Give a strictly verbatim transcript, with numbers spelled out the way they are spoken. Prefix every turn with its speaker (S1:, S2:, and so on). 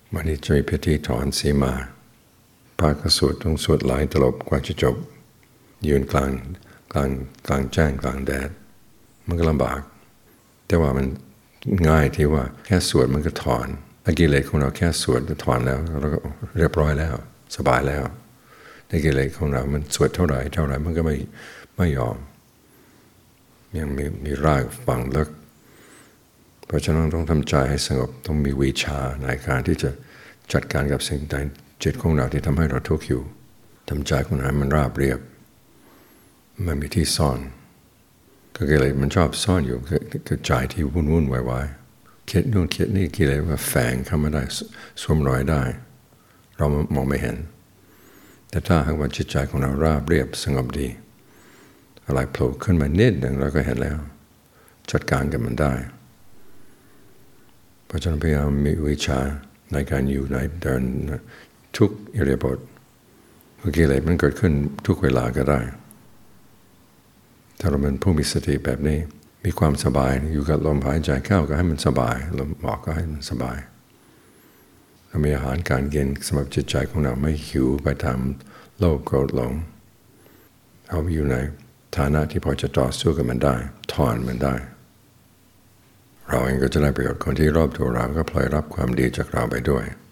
S1: วันนี้จะมีพิธีถอนสีมาพระกสวดต้องสวดหลายตลบกว่าจะจบยืนกลางกลางกลางแจ้งกลางแดดมันก็ลำบากแต่ว่ามันง่ายที่ว่าแค่สวดมันก็ถอนอกิเลสของเราแค่สวดก็ถอนแล้วเราก็เรียบร้อยแล้วสบายแล้วอกิเลสของเรามันสวดเท่าไหร่เท่าไหร่มันก็ไม่ไม่ยอมยังมีมีรากฝังลึกเพราะฉะนั้นต้องทำใจให้สงบต้องมีวิชาในการที่จะจัดการกับสิ่งใดจิตของเราที่ทำให้เราทุกข์อยู่ทำใจของเรามันราบเรียบมันมีที่ซ่อนก็กิเลสมันชอบซ่อนอยู่คือใจที่วุ่นวุ่นวายวายคิดนู่นคิดนี่กิเลสว่าแฝงเข้ามาได้สวมรอยได้เรามองไม่เห็นแต่ถ้าหากว่าจิตใจของเราราบเรียบสงบดีอะไรโผล่ขึ้นมานิดหนึ่งเราก็เห็นแล้วจัดการกับมันได้เพราะฉะนั้นพยายามมีวิชาในการอยู่ในเดินทุกอิริยาบถกิเลสมันเกิดขึ้นทุกเวลาก็ได้ถ้าเราเป็นผู้มีสติแบบนี้มีความสบายอยู่กับลมหายใจเข้าก็ให้มันสบายลมออกก็ให้มันสบายเรามีอาหารการกินสำหรับจิตใจของเราไม่หิวไปทำโลภโกรธหลงเอาอยู่ในฐานะที่พอจะต่อสู้กับมันได้ถอนมันได้เราเองก็จะได้ประโยชน์คนที่รอบตัวเราก็พลอยรับความดีจากเราไปด้วย